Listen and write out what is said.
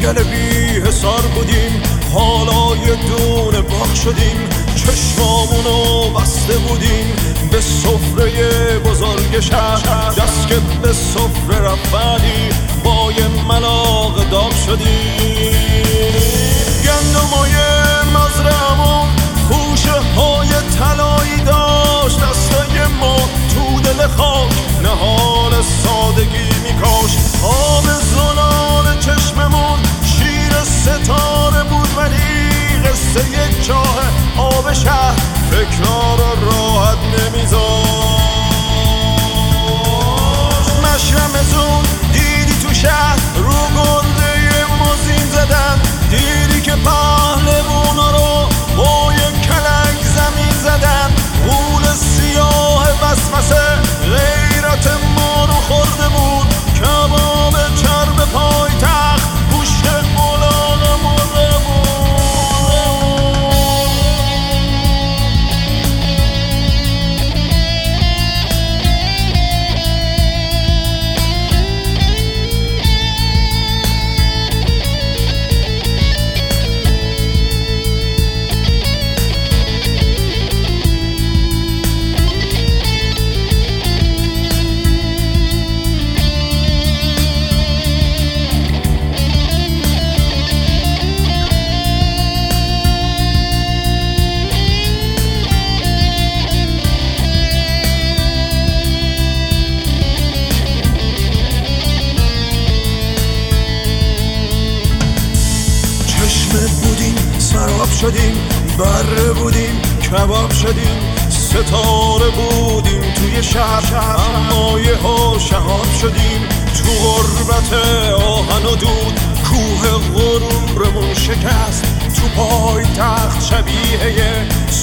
جنگل بی حسار بودیم، حالا یه دونه باغ شدیم. چشمامونو بسته بودیم به سفره بزرگ شهر، دست که به سفره رفتی با یه ملاق داغ شدیم. گندمای مزرعمون خوشه های طلایی داشت، دستای ما تو دل خاک نهال سادگی میکاش. آب زلال چشممون شیر ستاره بود، ولی قصه یک چاه آب شهر فکرها رو راحت نمیذاشت. مشرمتون دیدی تو شهر رو گرده موزین زدن، دیدی که پهلوونا رو با یک کلنگ زمین زدن. غول سیاه وسوسه غیرت ما رو خورده بود، کباب چرب پایتخت گوشت الاغ مرده بود. بودیم سراب شدیم، بره بودیم کباب شدیم، ستاره بودیم توی شهر اما یه ها شهاب شدیم. تو غربت آهن و دود کوه غرورمون شکست، تو پای تخت شبیه